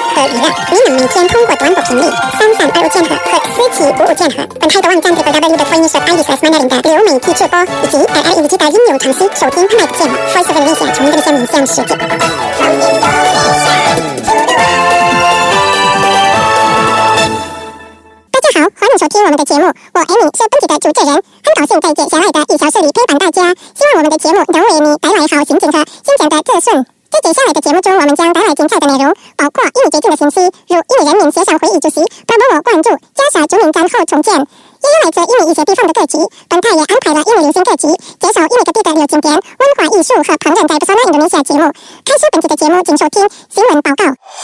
和娱乐。你能每天通过短波频率332千赫和4755千赫本台的网站 www.voice.id/mandarin 的流媒体直播，以及LLE的应用程序收听拍卖节目 Voice of Indonesia 从印度尼西亚面向世界。大家好，欢迎收听我们的节目，我 Amy 是本期的主持人，很高兴在接下来的1小时里陪伴大家，希望我们的节目能为你带来好心情和新鲜的资讯。在接下来的节目中，我们将带来精彩的内容，包括印尼最近的信息，如印尼人民协商会议主席Prabowo关注加沙中民战后重建，也有来自印尼一些地方的歌曲。本台也安排了印尼流行歌曲，介绍印尼各地的流景点、文化艺术和烹饪在不少的印度尼西亚节目。开始本期的节目，请收听新闻报告。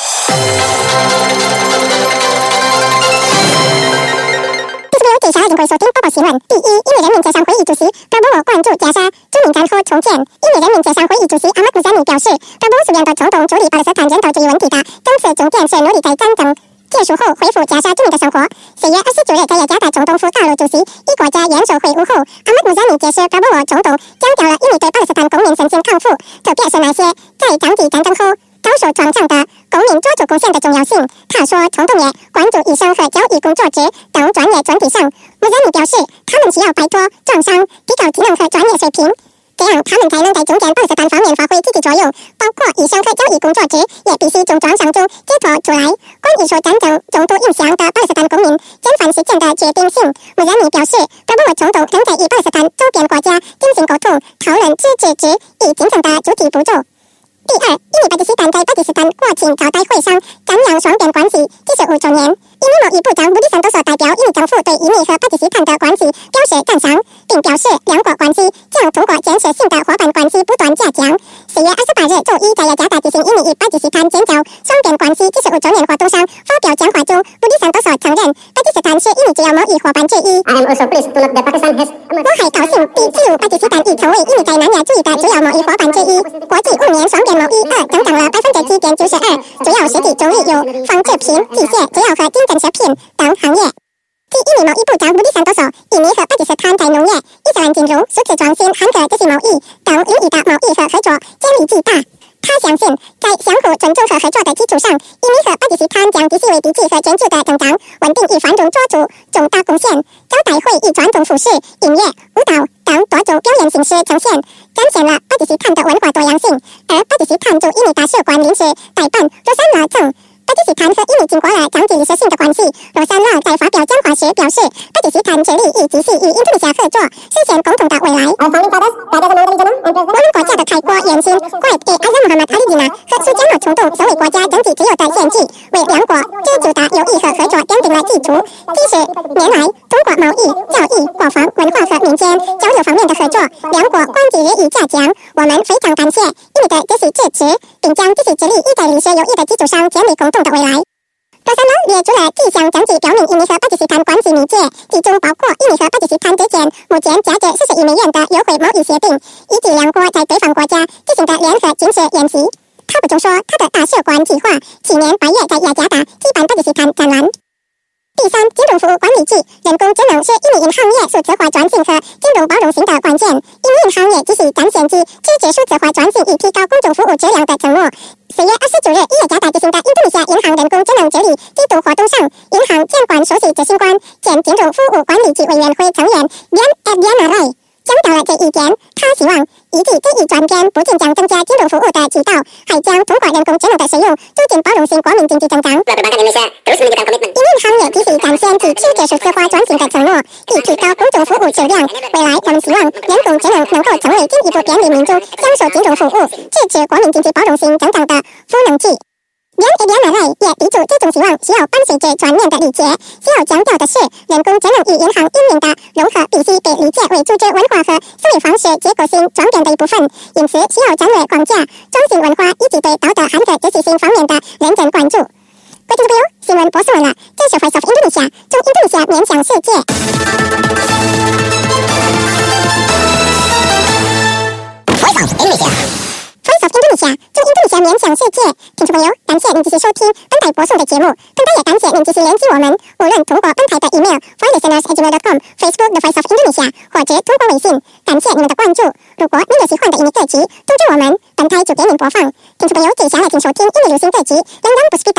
接下来请收听报告新闻。第一，印尼人民协商会议主席Prabowo关注加沙中民战后重建。印尼人民协商会议主席Ahmad Muzani表示，Prabowo是两个冲动处理巴勒斯坦人道主义问题的政治重点是努力在战争结束后恢复加沙居民的生活。4月29日，在雅加达总统府大陆主席与国家元首会晤后，Ahmad Muzani解释Prabowo冲动强调了印尼对巴勒斯坦公民身心康复，特别是那些在长期战争后遭受创伤的公民抓住贡献的重要性。他说，冲动也关注医生和教育工作者等专业专题上。穆赞尼表示，他们需要摆脱创伤，提高技能和专业水平，这样他们才能在重建巴勒斯坦方面发挥积极作用。包括医生和教育工作者也必须从创伤中解脱出来。关于受战争重度影响的巴勒斯坦公民简反事件的决定性，穆赞尼表示，Prabowo冲动仍在与巴勒斯坦周边国家进行沟通，讨论自治之与进程的具体步骤。第二，印尼巴基斯坦在巴基斯坦国庆招待会上赞扬双边关系75周年。印尼贸易部长布迪桑多所代表印尼政府对印尼和巴基斯坦的关系表示赞赏，并表示两国关系将通过建设性的伙伴关系不断加强。4月28日周一，在雅加达举行印尼与巴基斯坦建交双边关系75周年活动上发表讲话中，布迪桑多所承认巴基斯坦是印尼主要贸易伙伴之一。我还高兴地记录巴基斯坦已成为印尼在南亚主义的主要贸易伙伴之一。国际5年双边贸易额增长了7.92%，主要实体中立有纺织品、机械、制药和精神食品等行业。据印尼贸易部长布迪桑多说，印尼和巴基斯坦在农业、伊斯兰金融、数字创新、罕可执行贸易等领域的贸易和合作潜力巨大。他相信，在相互尊重和合作的基础上，印尼和巴基斯坦将继续为地区和全球的增长、稳定与繁荣做出重大贡献。招待会以传统服饰、音乐、舞蹈等多种表演形式呈现，展现了巴基斯坦的文化多样性。而巴基斯坦驻印尼大使馆临时代办罗珊拉称，巴基斯坦和印尼经过了长期历史性的关系。罗珊拉在发表讲话时表示，巴基斯坦致力于继续与印度尼西亚合作，实现共同的未来。我们国家的开国元勋国爱阿扎穆罕默阿里吉纳和苏加诺冲动成为国家整体自由的献祭，为两国长久的友谊和合作奠定了基础。几十年来，通过贸易、教育、国防、文化和民间交流方面的合作，两国关系日益加强。我们非常感谢印尼的这些支持，并将继续致力于在历史友谊的基础上建立共同的未来。罗珊拉列出了几项证据，表明印尼和巴基斯坦关系密切，其中包括印尼和巴基斯坦之间目前价值40亿美元的优惠贸易协定，以及两国在对方国家进行的联合军事演习。他补充说，他的大使馆计划去年8月在雅加达举办巴基斯坦展览。第三，金融服务管理局，人工智能是印尼银行业数字化转型和金融包容性的关键。印尼银行业继续展现其支持数字化转型以提高公众服务质量的承诺。4月29日，雅加达举行的印度尼西亚银行人工智能治理季度活动上，银行监管首席执行官兼金融服务管理局委员会成员Dian Rai讲到了这一点。他希望以及这一转变不仅将增加金融服务的渠道，还将通过人工智能的使用，促进包容性国民经济增长。印银行业继续展现其支持数字化转型的承诺，以提高公众服务质量。未来，我们希望人工智能能够成为进一步便利民众享受金融服务、支持国民经济包容性增长的赋能器。Dian Rai也提出，这种希望需要伴随着全面的理解。需要强调的是，人工智能与银行运营的融合必须被理解为组织文化和思维方式结构性转变的一部分，因此需要战略框架、中性文化以及对道德和执行性方面的认真关注。各位听众朋友，新闻播送完了，这是 Voice of Indonesia， 从印度尼西亚面向世界。Voice of Indonesia。Voice of Indonesia， 从印度尼西亚面向世界。听众朋友，感谢您继续收听本台播送的节目，本台也感谢您继续联系我们，无论通过本台的 email voicelisteners@gmail.com、Facebook The Voice of Indonesia， 或者通过微信。感谢你们的关注。如果您有喜欢的印尼歌曲，通知我们，本台就给您播放。听众朋友，接下来请收听印尼流行歌曲《Rendang Puspita》。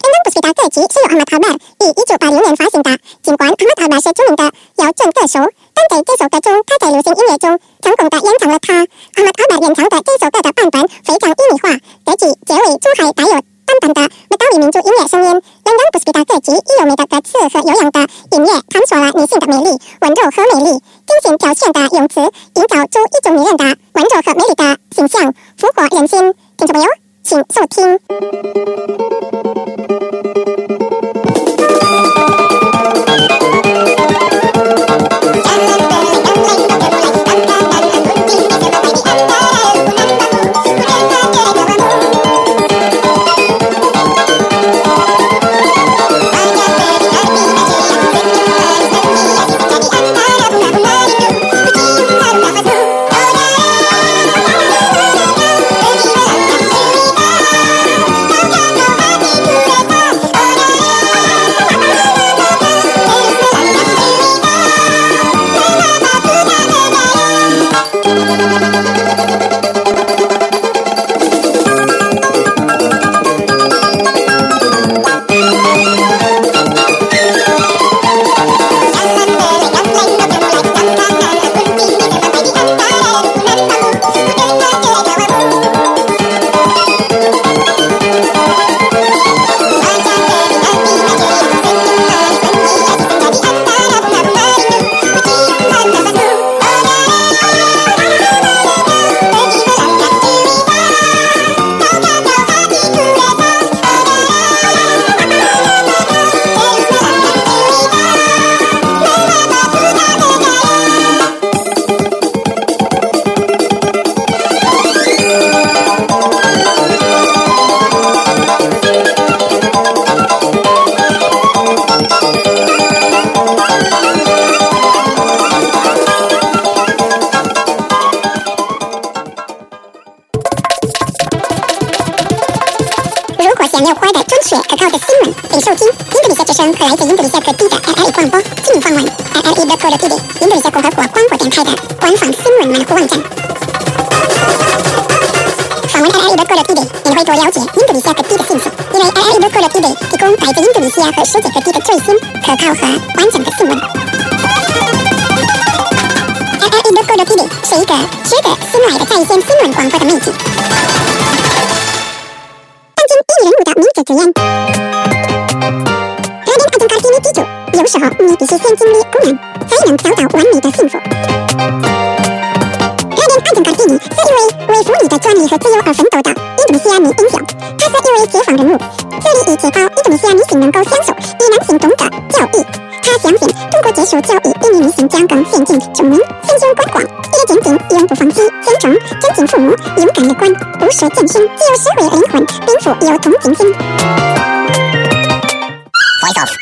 登布斯比达歌集是由阿马塔巴于1980年发行的。尽管阿马塔巴是著名的摇滚歌手，但在这首歌中，他在流行音乐中成功的演唱了他。阿马塔巴演唱的这首歌的版本非常异域化，歌曲结尾处还带有淡淡的马达里民族音乐声音。登布斯比达歌集以优美的歌词和悠扬的音乐探索了女性的美丽、温柔和美丽，精心挑选的用词营造出一种女人的温柔和美丽的形象，俘获人心。听众朋友，请收听。想要获得准确可靠的新闻，并收听印度尼西亚之声和来自印度尼西亚各地的 LLE 广播、新闻访问 LLE.co.id 印度尼西亚共和国广播电台的官方新闻门户网站。访问 LLE.co.id 你会多了解印度尼西亚各地的信息，因为 LLE.co.id 提供来自印度尼西亚和世界各地的最新、可靠和完整的新闻。LLE.co.id 是一个值得信赖的在线新闻广播的媒体。人物的名字之言。热恋爱情卡蒂尼记住，有时候你必须先经历苦难，才能找到完美的幸福。热恋爱情卡蒂尼是一位为妇女的权利和自由而奋斗的印度尼西亚女英雄，她是一位解放人物，致力于确保印度尼西亚女性能够享受与男性同等教育。她相信通过接受教育，便利女性将更先进、聪明、心胸宽广，一日坚定，永不放弃，虔诚、尊敬父母，勇敢乐观，不舍艰辛，自由社会灵魂，并富有同情心。Voice of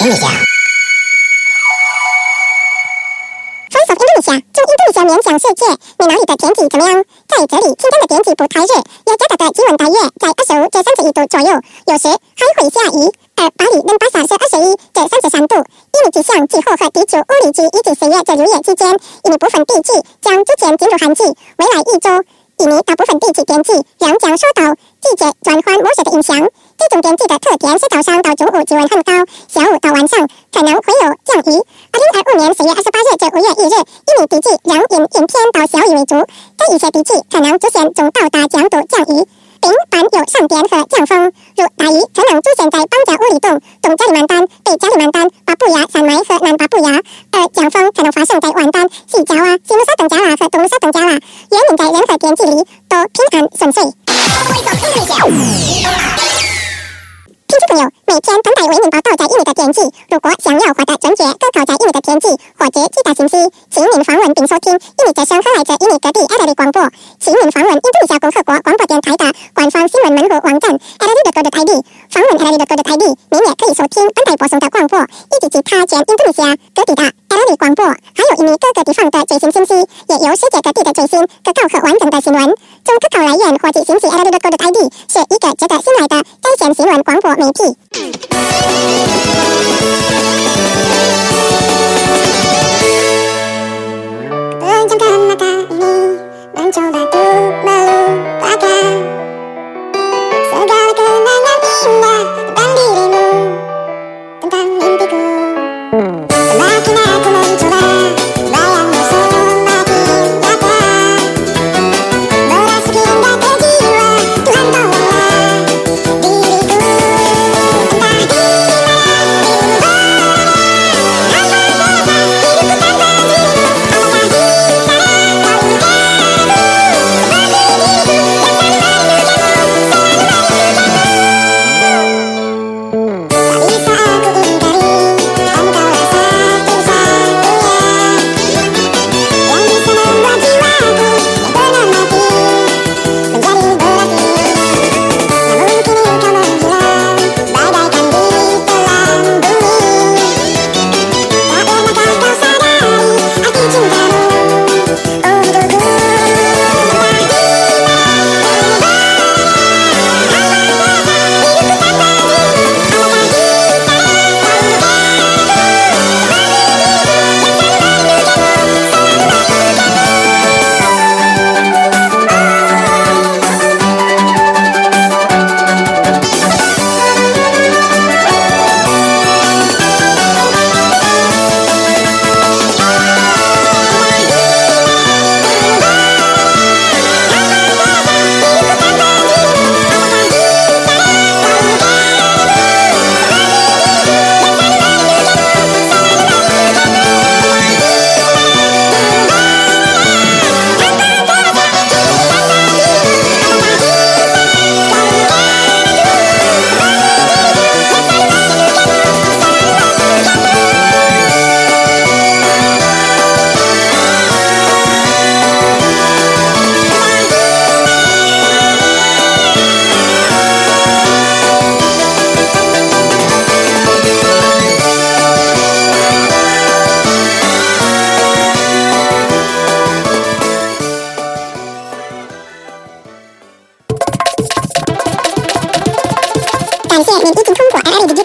Indonesia。Voice of Indonesia 从印度尼西亚面向世界，你那里的天气怎么样？在这里，清晨的天气不太热，雅加达的气温大约在25至31度左右，有时还会下雨。而巴黎能巴萨是21至33度。一米气象气候和地球物理局预计4月至6月期间，印尼部分地区将逐渐进入寒季。未来一周，印尼大部分地区天气仍将受到季节转换模式的影响。这种天气的特点是早上到中午气温很高，下午到晚上可能会有降雨。2025年4月28日至5月1日，印尼地区仍以阴天到小雨为主，在一些地区可能出现中到大强度降雨，并伴有闪电和强风，如大雨可能出现在邦加乌里洞、东加里曼丹、北加里曼丹、巴布亚山脉和南巴布亚，而强风可能发生在万丹、西爪哇、西努沙登加拉和东努沙登加拉。愿您在任何天气里都平安顺遂。听众朋友，每天等待为您报道在印尼的天气。如果想要获得准确可靠在印尼的天气或者其他信息，请您访问并收听印尼之声和来自印尼各地 LLE 广播。请您访问印度尼西亚共和国广播电台的官方新闻门户网站 LLE.co.id， 访问 LLE.co.id， 您也可以收听本台播送的广播，以及其他全印度尼西亚各地的 LLE 广播，还有印尼各个地方的最新信息，也有世界各地的最新可靠和完整的新闻。从可靠来源获取信息 LLE.co.id 是一个值得信赖的在线新闻广播媒体。Pejamkan mata ini, mencoba untuk melupakan segala kenangan indah tentang dirimu.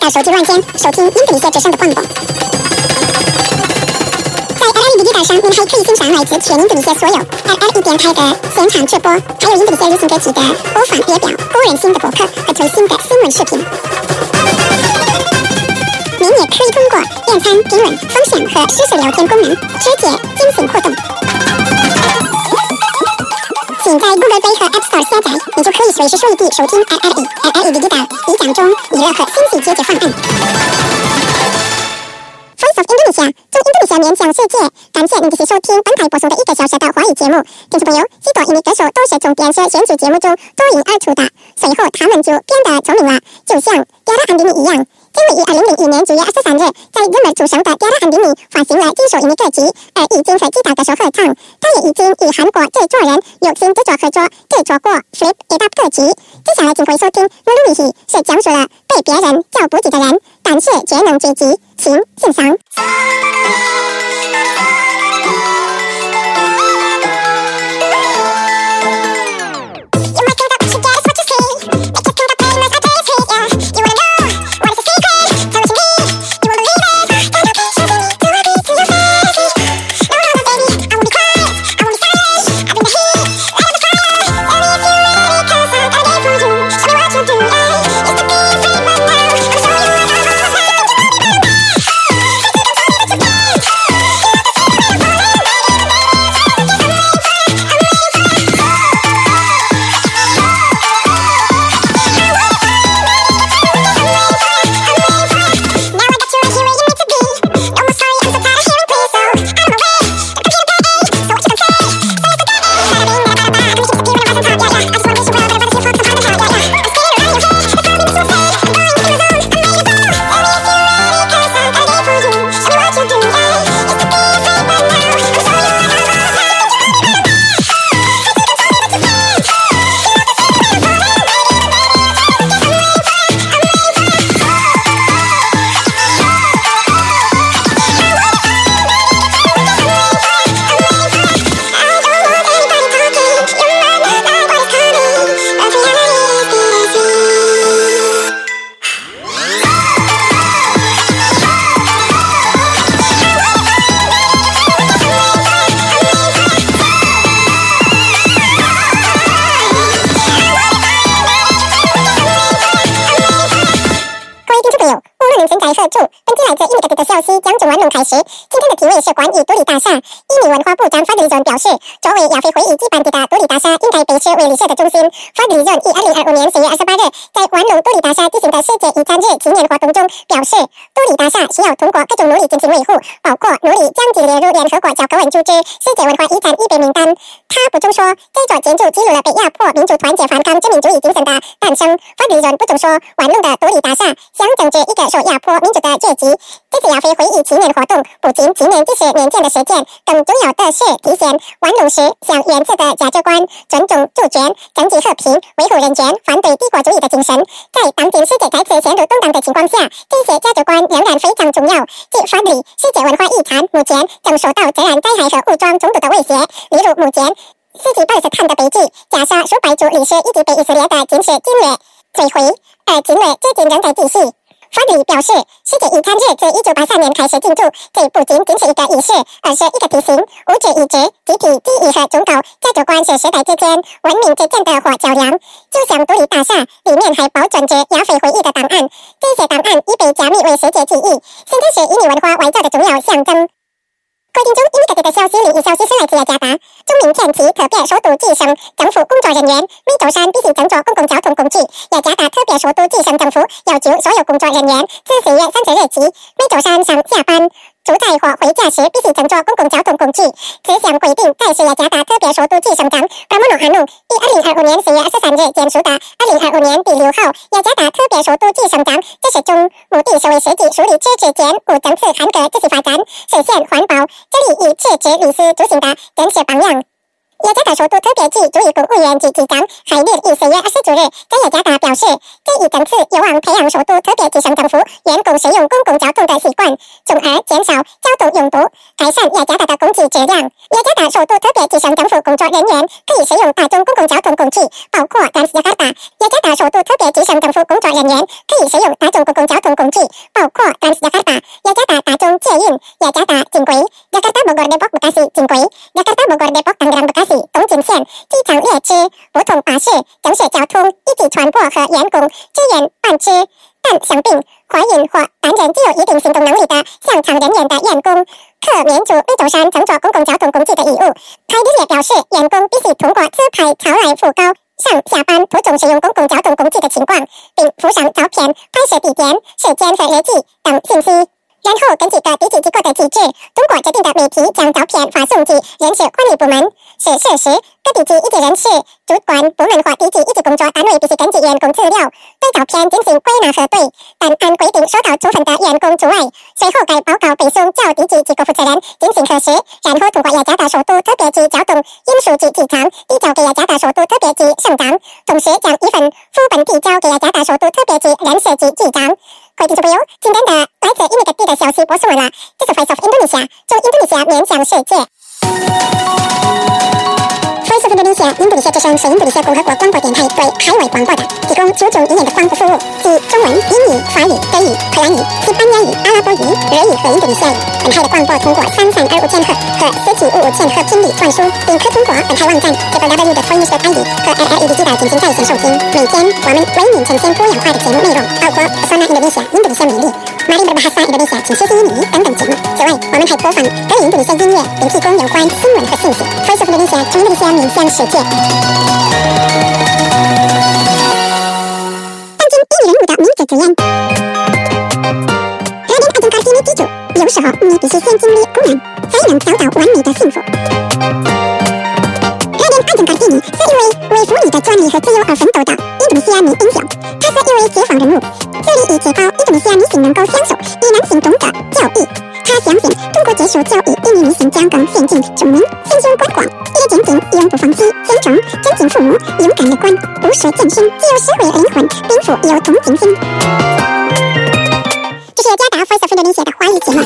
的手机软件收听印度尼西亚之声的广播。在 LLE Digital 上，您还可以欣赏来自全印度尼西亚所有 LLE 电台的现场直播，还有印度尼西亚流行歌曲的播放列表、个人新的博客和最新的新闻视频。您也可以通过点餐、评论、分享和实时聊天功能直接进行互动。请在 Google Play 和 App Store 下载，你就可以随时随地收听 LLE Digital 一讲中娱乐和信息解决方案。Voice of Indonesia 中印度尼西亚面向世界，感谢您继续收听本台播送的1个小时的华语节目。听众朋友，许多印尼歌手都是从编写选举节目中脱颖而出的，随后他们就变得聪明了，就像 Tiara Andini 一样。这位于2001年9月23日在日本出生的 Tiara Andini 发行了几首印尼歌曲，而已经和其他歌手合唱。他也已经与韩国制作人有心制作合作制作过 Flip It Up 歌曲。接下来请会收听 Nuruluhi 是讲述了被别人叫不起的人，但是却能追击，请欣赏。开始，今天的题目是关于独立大厦。印尼文化部长法德里顿表示，作为亚非会议举办的独立大厦应该被视为历史的中心。法德里顿于2025年4月28日在玩弄独立大厦举行的世界遗产日纪念活动中表示，独立大厦需要通过各种努力进行维护，包括努力将其列入联合国教科文组织世界文化遗产预备名单。他补充说，这座建筑记录了被压迫民族团结反抗殖民主义精神的诞生。法德里顿补充说，玩弄的独立大厦象征着一个受压迫民族的崛起。这次亚非会议纪念活动不仅纪念70年前的事件，更重要的是体现玩弄时向原始的价值观、尊重主权、争取和平、维护人权、反对帝国主义的精神。在当今世界再次陷入动荡的情况下，这些价值观仍然非常重要。据法理，世界文化遗产目前正受到自然灾害和武装冲突的威胁，例如目前世纪巴勒斯坦的悲剧，加沙数百族历史以及被以色列的军事侵略摧毁，而侵略至今仍在继续。法里表示，世界遗产日自1983年开始庆祝，这不仅仅是一个仪式，而是一个提醒物质遗址、集体记忆和宗教价值观是时代之间文明之间的火较量。就像独立大厦里面还保存着亚非会议的档案，这些档案已被加密为世界记忆，现在是印尼文化外交的重要象征。各位听众，印尼各地的消息，另一消息是来自雅加达，中明前期特别首都计省政府工作人员每周三必须乘坐公共交通工具。雅加达特别首都计省政府要求所有工作人员自4月30日起，每周三上下班出差或回家时必须乘坐公共交通工具。此项规定在是雅加达特别首都计省长Pramono Anung于2025年4月23日签署的2025年第6号雅加达特别首都计省长指示中，目的是为实际梳理此之间无政策涵盖这些发展，实现环保。这里以此之律师执行的真实榜样。 雅加达首都特别区主义公务员局局长海列于4月29日在雅加达表示，这一政策有望培养首都特别区省政府员工使用公共交通的习惯，从而减少交通拥堵，改善雅加达的空气质量。雅加达首都特别区省政府工作人员可以使用大众公共交通工具，包括Transjakarta。雅加达首都特别区省政府工作人员可以使用大众公共交通工具，包括Transjakarta、雅加达大众捷运、雅加达轻轨、Jakarta Bogor Depok Bekasi轻轨、Jakarta Bogor Depok Tangerang Bekasi东进线、机场列车、普通巴士、城市交通以及船舶和员工支援班次。但生病、怀孕或担任具有一定行动能力的向场人员的员工，可免除每周3乘坐公共交通工具的义务。海利也表示，员工必须通过自拍朝来附高上下班途中使用公共交通工具的情况，并附上照片、拍摄地点、时间和日期等信息。然后根据各地级机构的机制，通过特定的媒体将照片发送至人事管理部门。是事实，各地级一级人事主管部门或地级一级工作单位必须根据员工资料对照片进行归纳核对，但按规定受到处分的员工除外。随后该报告背送较地级机构负责人进行核实，然后通过雅加达首都特别区交通运输局机场递交给雅加达首都特别区省长，同时将一份副本递交给雅加达首都特别区人事局局长。各位听众朋友，今天的来自印尼各地的消息播送完了，这是 Voice of Indonesia， 从印度尼西亚面向世界。Voice of Indonesia， 印度尼西亚之声是印度尼西亚共和国广播电台对海外广播的提供9种语言的广播服务，即中文、英语、法语、德语、荷兰语、西班牙语、阿拉伯语、日语和印度尼西亚语。本台的广播通过3325千赫和4755千赫频率传输，并可通过本台网站www.voice.id 和 LLE 地带进行在线收听。每天我们为您呈现多样化的节目内容，包括 Pesona Indonesia 印度尼西亚美丽、Mari Berbahasa Indonesia 请学习印尼语等等节目。此外，我们还播放各印度尼西亚音乐，并提供有关新闻和信息。Voice of Indonesia， 从印度尼西亚面向世界。当今印尼人物的名字字眼。Raden Ajeng Kartini记住，有时候你必须先经历苦难，才能找到完美的幸福。Raden Ajeng Kartini是一位为妇女的专利和自由而奋斗的印度尼西亚女英雄，她是一位解放人物，致力于提高印度尼西亚女性能够享受比男性中的教育。她相信，通过接受教育，印尼女性将更先进、聪明、心胸宽广，一个坚定、永不放弃、尊重、尊敬父母、勇敢乐观、不畏艰辛、具有社会灵魂，并富有同情心。这是雅加达 Voice of Indonesia 的华语节目。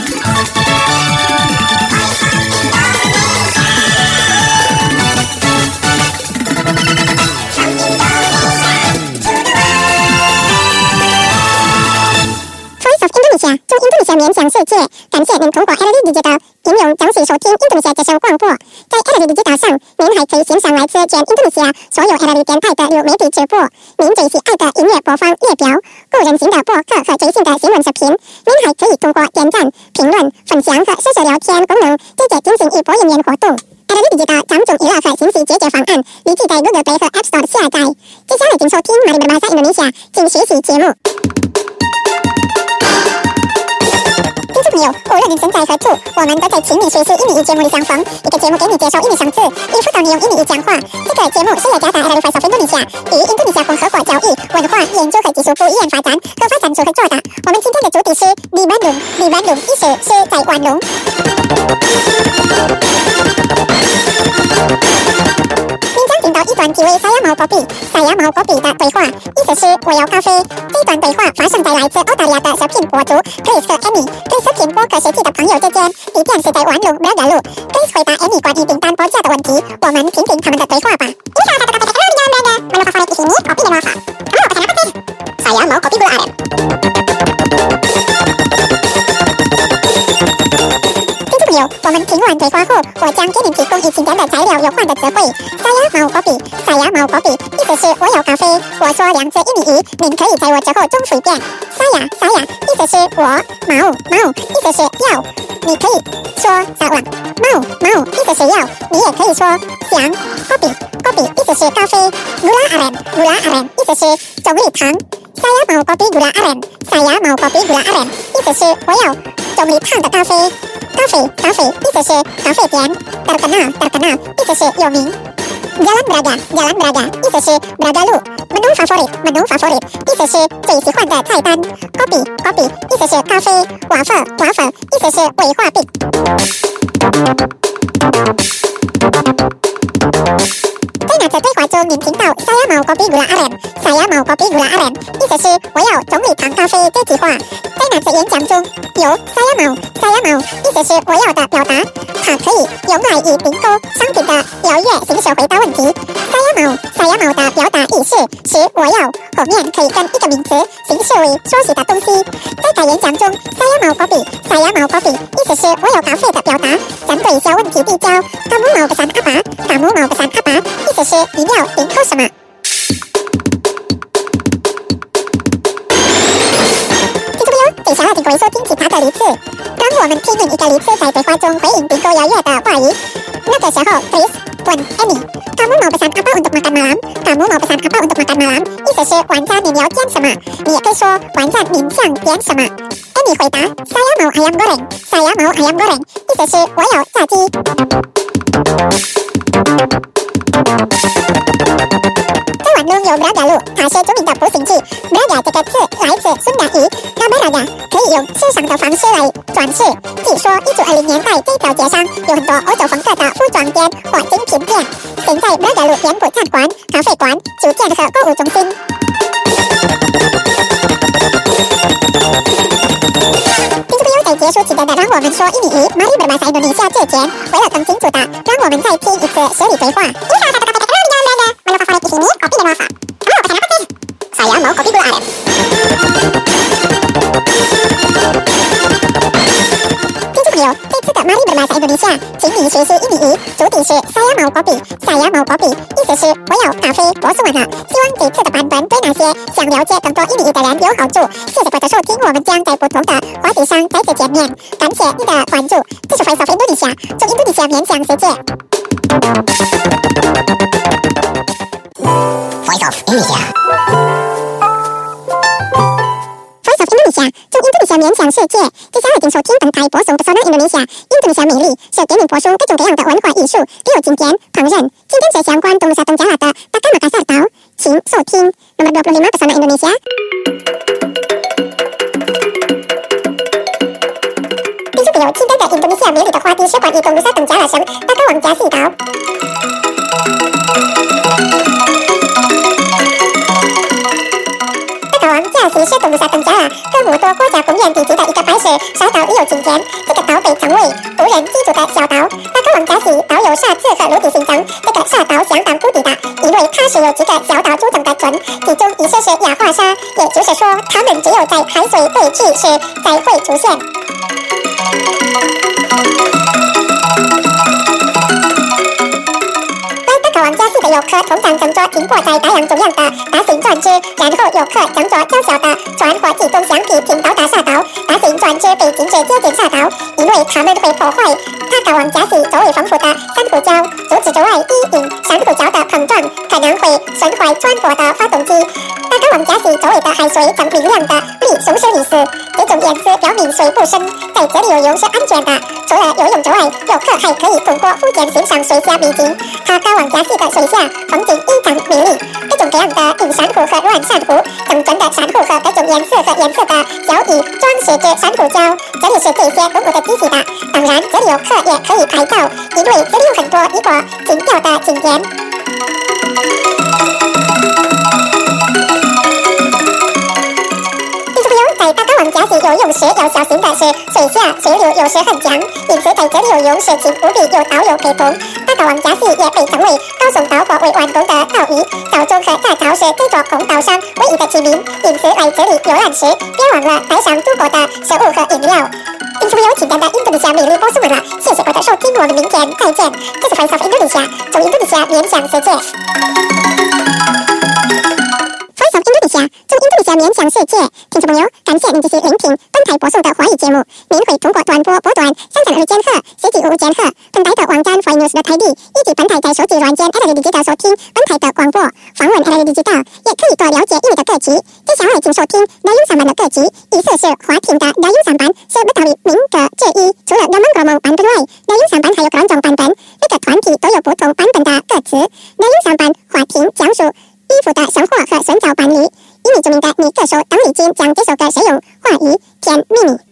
从印度尼西亚面向世界，感谢您通过 LLE Digital 应用将其收听印度尼西亚之声广播。在 LLE Digital 上，您还可以欣赏来自全印度尼西亚所有 LLE 电台的流媒体直播，您最喜爱的音乐播放列表、个人型的博客和最新的新闻视频。您还可以通过点赞、评论、分享和实时聊天功能，直接进行一波应援活动。LLE Digital 掌中娱乐和信息解决方案，立即在 Google Play 和 App Store 下载。接下来请收听 Mari Berbahasa Indonesia， 请学习节目。听众朋友，无论您身在何处，我们都在请你学习印尼语节目里相逢。一个节目给你介绍印尼生字，并辅导你用印尼语讲话。这个节目是雅加达 LLE Voice of Indonesia 与印度尼西亚共和国教育、文化研究和技术部医院发展和发展处合作的。我们今天的主题是di Bandung，di Bandung 意思是在万隆。您将听到一段即为saya mau kopi的对话，意思是我要咖啡。这段对话发生在来自澳大利亚的视频博主 Grace 和 Amy 对视频播客设计的朋友之间。地点是在万隆Bragalu。Grace 回答 Amy 关于订单报价的问题，我们听听他们的对话吧。Saya mau kopi gula aren。我们听完对话后，我将给您提供与今天的材料有关的词汇。saya mau kopi 意思是我要咖啡。我说2次印尼语，您可以在我之后重复一遍。saya 意思是我，mau 意思是要，你可以说撒网。mau 意思是要，你也可以说想。kopi 意思是咖啡。gula aren 意思是中立糖。saya mau kopi gula aren 意思是我要中立糖的咖啡。咖啡意思是咖啡店。terkenal 意思是有名。Jalan Braga 意思是 Bragalu。menu favorit 意思是最喜欢的菜单。kopi 意思是咖啡。waffle 意思是威化饼。 您听到 Saya mau kopi gula aren, Saya mau kopi gula aren， 意思是我要总理糖咖啡这句话，在哪次演讲中有 Saya mau， 意思是我要的表达，它可以用来以并购商品的邀约形式回答问题。Saya mau 的表达意思是我要后面可以跟一个名词形式为缩写的东西。在该演讲中 ，Saya mau kopi， 意思是我有咖啡的表达，针对小问题比较 ，Kamu mau pesan apa， 意思是你要订购什么。听众朋友，接下来请各位收听其他的例子，让我们听另一个例子在对话中回应并购邀约的话语。那个时候 ，Chris 问 Amy。Kamu mau pesan apa untuk makan malam？ 意思是晚餐你要点什么？你也可以说晚餐你想点什么。Amy 回答 Saya mau ayam goreng， 意思是我要炸鸡。在网中有 Bragalu， 它是著名的步行器。Braga 这个词来自匈牙语 Gabraga， 可以用时尚的方式来转世。据说1920年代这条街上有很多欧洲风格的服装店或精品店。现在 Bragalu 遍布餐馆、咖啡馆、酒店和购物中心。听众朋友，在结束期间的让我们说英语，Mari berbahasa Indonesia 之前，为了更清楚的，让我们再听一次实例对话。Menu favorit di sini kopi dan waffle. Kamu mau pesan apa, Chris? Saya mau kopi gula aren. 听众朋友，这次的 Mari berbahasa Indonesia， 请你学习英语，主题是 Saya mau kopi， 意思是我要咖啡。我说完了，希望这次的版本对那些想了解更多英语的人有好处。谢谢各位的收听，我们将在不同的话题上再次见面。感谢你的关注，这是 Voice of Indonesia， 从印度尼西亚面向世界。Voice of Indonesia， 从印度尼西亚面向世界。接下来请收听本台播送的 Sona Indonesia， 印度尼西亚美丽是给你播送各种各样的文化艺术，例如景点、烹饪。今天是相关东Nusa Tenggara的Taka Makassar岛，请收听 nomor 25 的 Sona Indonesia。听众朋友，今天的印度尼西亚美丽的话题是关于东Nusa Tenggara省Taka Wangjasi岛。Wangjasi是东Nusa Tenggara科摩多国家公园地区的一个白石沙岛旅游景点。这个岛被称为无人居住的小岛。Taka Wangjasi岛有沙质和陆地形成，这个沙岛相当孤立的，因为它是由几个小岛组成的村，其中一些是亚化沙，也就是说，它们只有在海水退去时才会出现。Wangjasi 的游客通常乘坐停泊在大洋中央的大型船只，然后游客乘坐较小的船或集中橡皮艇到达沙岛。大型船只被禁止接近沙岛，因为它们会破坏Taka Wangjasi周围丰富的珊瑚礁。除此之外，低引珊瑚礁的碰撞可能会损坏船舶的发动机。Taka Wangjasi周围的海水呈明亮的绿松石绿色，这种颜色表明水不深，在这里游泳是安全的。除了游泳之外，游客还可以通过浮潜欣赏水下美景。Taka Wangjasi的水下风景异常美丽，各种各样的硬珊瑚和软珊瑚，成群的珊瑚和各种颜色的交易装饰着珊瑚礁。这里是这些动物的栖息地，当然这里游客也可以拍照，因为这里有很多异国情调的景点。在Taka Wangjasi游泳时要小心的是，水下水流有时很强，因此在这里游泳时请务必有导游陪同。Taka Wangjasi也被称为高耸岛或未完工的岛屿，岛中和大潮是这座空岛上唯一的居民，因此来这里游览时别忘了带上足够的食物和饮料。听众朋友，今天的印度尼西亚美丽播送完了，谢谢各位的收听，我们明天再见。这是 Voice of Indonesia， 从印度尼西亚面向世界。Voice of Indonesia， 从印度尼西亚面向世界。听众朋友，感谢您继续聆听本台播送的华语节目。您会通过短波波段332千赫、495千赫，本台的网站 Voice News 的台地，以及本台在手机软件 LRD Digital 收听本台的广播。访问 LRD Digital， 也可以多了解英语的歌曲。接下来请收听Dayung Samban 的歌曲，意思是滑艇的 Dayung Samban 是Betawi民歌之一。除了 Gomong Gromong 版本外，Dayung Samban 还有各种版本，每个团体都有不同版本的歌词。Dayung Samban 滑艇讲述衣服的生活和寻找伴侣。英语著名的女歌手邓丽君将这首歌使用华语甜蜜蜜。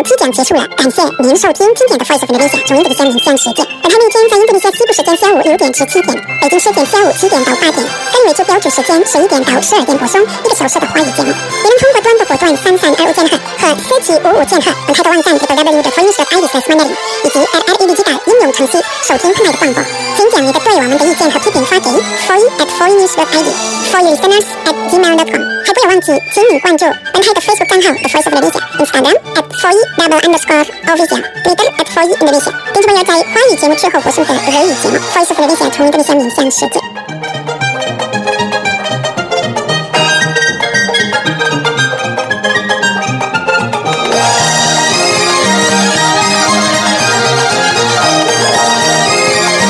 批讲结束了，感谢您收听今天的 Voice of Indonesia 中印度的乡民相时间。本台每天在印度尼西亚西部时间下午6点至7点，北京时间下午7点到8点，该为就标准时间11点到12点播送1个小时的华语节目。你能通过端播波段3325键盒和4755键盒，本台的网站 www.voice.id/mandarin 以及 @edg 应用程序收听本台的广播。请将你的对我们的意见和批评发给 foe@foenews.id，foeunisteners@gmail.com。还不要忘记，请你关注本台的 Facebook 账号 The Voice of Indonesia、Instagram @foe_official、Twitter @foeindonesia，并且不要在华语节目之后播送的日语节目 Voice of Indonesia 从印度尼西亚面向世界。